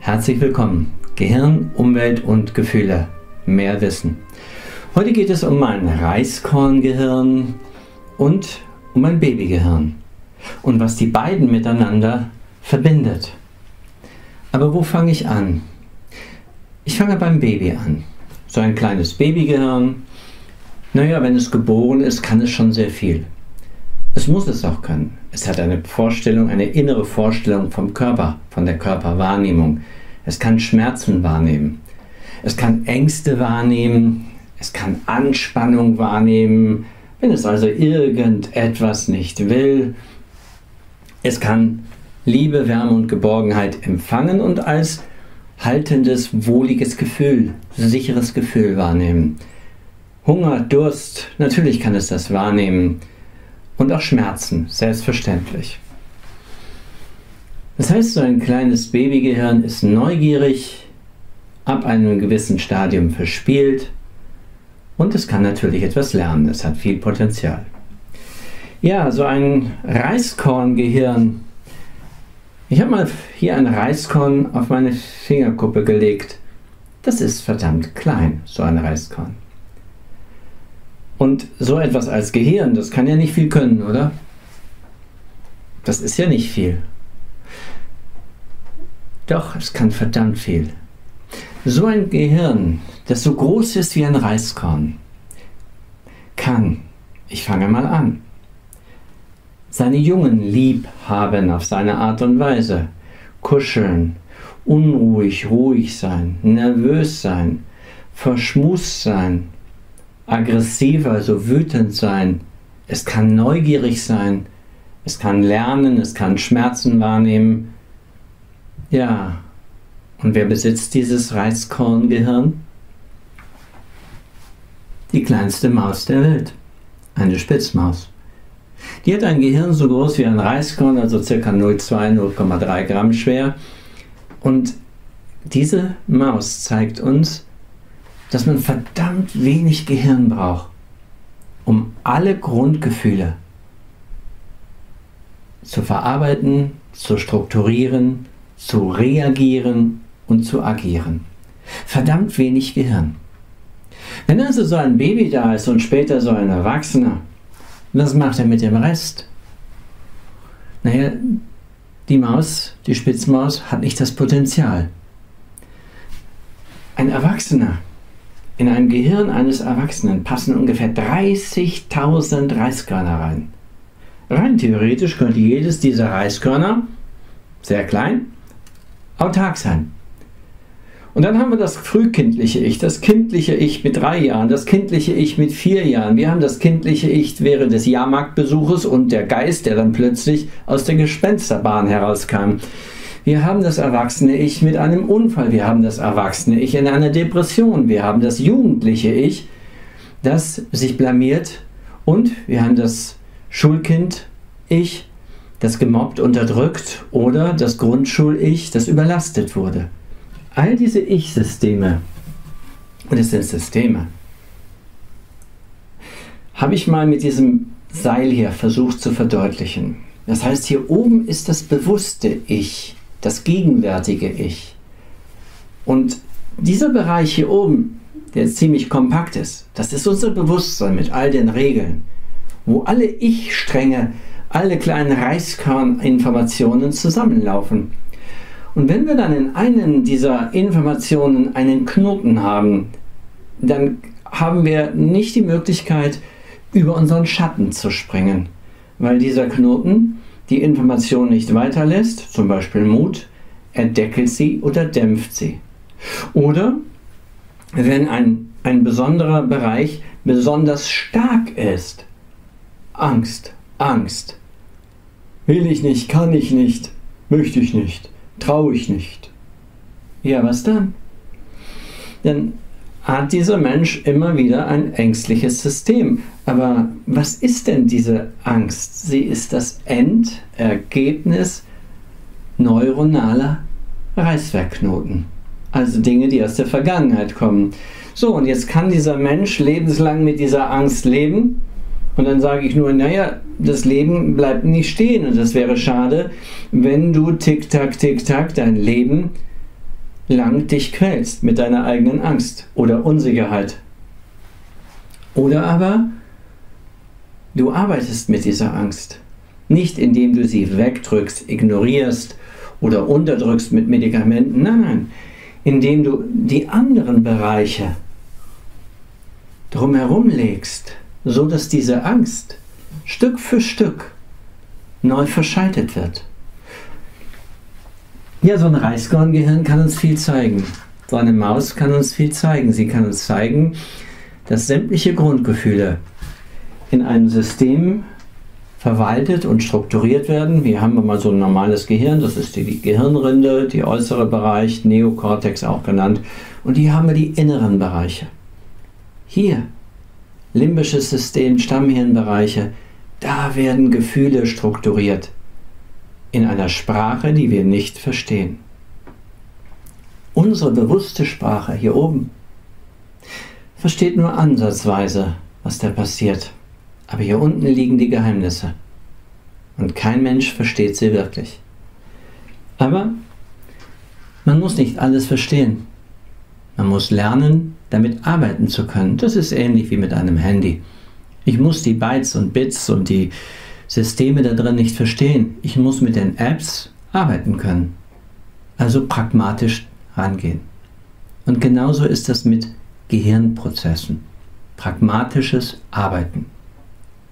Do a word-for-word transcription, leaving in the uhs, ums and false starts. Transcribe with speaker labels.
Speaker 1: Herzlich willkommen. Gehirn, Umwelt und Gefühle. Mehr Wissen. Heute geht es um mein Reiskorngehirn und um mein Babygehirn und was die beiden miteinander verbindet. Aber wo fange ich an? Ich fange beim Baby an. So ein kleines Babygehirn. Naja, wenn es geboren ist, kann es schon sehr viel. Es muss es auch können. Es hat eine Vorstellung, eine innere Vorstellung vom Körper, von der Körperwahrnehmung. Es kann Schmerzen wahrnehmen. Es kann Ängste wahrnehmen. Es kann Anspannung wahrnehmen, wenn es also irgendetwas nicht will. Es kann Liebe, Wärme und Geborgenheit empfangen und als haltendes, wohliges Gefühl, sicheres Gefühl wahrnehmen. Hunger, Durst, natürlich kann es das wahrnehmen. Und auch Schmerzen, selbstverständlich. Das heißt, so ein kleines Babygehirn ist neugierig, ab einem gewissen Stadium verspielt und es kann natürlich etwas lernen. Es hat viel Potenzial. Ja, so ein Reiskorngehirn. Ich habe mal hier ein Reiskorn auf meine Fingerkuppe gelegt. Das ist verdammt klein, so ein Reiskorn. Und so etwas als Gehirn, das kann ja nicht viel können, oder? Das ist ja nicht viel. Doch, es kann verdammt viel. So ein Gehirn, das so groß ist wie ein Reiskorn, kann, ich fange mal an, seine Jungen lieb haben auf seine Art und Weise, kuscheln, unruhig, ruhig sein, nervös sein, verschmust sein, aggressiv, also wütend sein. Es kann neugierig sein, es kann lernen, es kann Schmerzen wahrnehmen. Ja, und wer besitzt dieses Reiskorngehirn? Die kleinste Maus der Welt, eine Spitzmaus. Die hat ein Gehirn so groß wie ein Reiskorn, also ca. null Komma zwei, null Komma drei Gramm schwer. Und diese Maus zeigt uns, dass man verdammt wenig Gehirn braucht, um alle Grundgefühle zu verarbeiten, zu strukturieren, zu reagieren und zu agieren. Verdammt wenig Gehirn. Wenn also so ein Baby da ist und später so ein Erwachsener, was macht er mit dem Rest? Naja, die Maus, die Spitzmaus, hat nicht das Potenzial. Ein Erwachsener, in einem Gehirn eines Erwachsenen passen ungefähr dreißigtausend Reiskörner rein. Rein theoretisch könnte jedes dieser Reiskörner, sehr klein, autark sein. Und dann haben wir das frühkindliche Ich, das kindliche Ich mit drei Jahren, das kindliche Ich mit vier Jahren. Wir haben das kindliche Ich während des Jahrmarktbesuches und der Geist, der dann plötzlich aus der Gespensterbahn herauskam. Wir haben das erwachsene Ich mit einem Unfall, wir haben das erwachsene Ich in einer Depression, wir haben das jugendliche Ich, das sich blamiert und wir haben das Schulkind-Ich, das gemobbt, unterdrückt oder das Grundschul-Ich, das überlastet wurde. All diese Ich-Systeme, und es sind Systeme, habe ich mal mit diesem Seil hier versucht zu verdeutlichen. Das heißt, hier oben ist das bewusste Ich, das gegenwärtige Ich. Und dieser Bereich hier oben, der ziemlich kompakt ist, das ist unser Bewusstsein mit all den Regeln, wo alle Ich-Stränge, alle kleinen Reiskörninformationen zusammenlaufen. Und wenn wir dann in einen dieser Informationen einen Knoten haben, dann haben wir nicht die Möglichkeit, über unseren Schatten zu springen, weil dieser Knoten die Information nicht weiterlässt, zum Beispiel Mut, er deckelt sie oder dämpft sie. Oder wenn ein, ein besonderer Bereich besonders stark ist, Angst, Angst, will ich nicht, kann ich nicht, möchte ich nicht, traue ich nicht. Ja, was dann? Dann hat dieser Mensch immer wieder ein ängstliches System. Aber was ist denn diese Angst? Sie ist das Endergebnis neuronaler Reißverknoten. Also Dinge, die aus der Vergangenheit kommen. So, und jetzt kann dieser Mensch lebenslang mit dieser Angst leben. Und dann sage ich nur, naja, das Leben bleibt nicht stehen. Und das wäre schade, wenn du tick-tack, tick-tack dein Leben lang dich quälst mit deiner eigenen Angst oder Unsicherheit. Oder aber du arbeitest mit dieser Angst. Nicht indem du sie wegdrückst, ignorierst oder unterdrückst mit Medikamenten. Nein, nein. Indem du die anderen Bereiche drumherum legst, so dass diese Angst Stück für Stück neu verschaltet wird. Ja, so ein Reiskorngehirn kann uns viel zeigen. So eine Maus kann uns viel zeigen. Sie kann uns zeigen, dass sämtliche Grundgefühle in einem System verwaltet und strukturiert werden. Wir haben mal so ein normales Gehirn, das ist die Gehirnrinde, der äußere Bereich, Neokortex auch genannt. Und hier haben wir die inneren Bereiche. Hier, limbisches System, Stammhirnbereiche, da werden Gefühle strukturiert. In einer Sprache, die wir nicht verstehen. Unsere bewusste Sprache hier oben versteht nur ansatzweise, was da passiert. Aber hier unten liegen die Geheimnisse. Und kein Mensch versteht sie wirklich. Aber man muss nicht alles verstehen. Man muss lernen, damit arbeiten zu können. Das ist ähnlich wie mit einem Handy. Ich muss die Bytes und Bits und die Systeme da drin nicht verstehen. Ich muss mit den Apps arbeiten können. Also pragmatisch rangehen. Und genauso ist das mit Gehirnprozessen. Pragmatisches Arbeiten.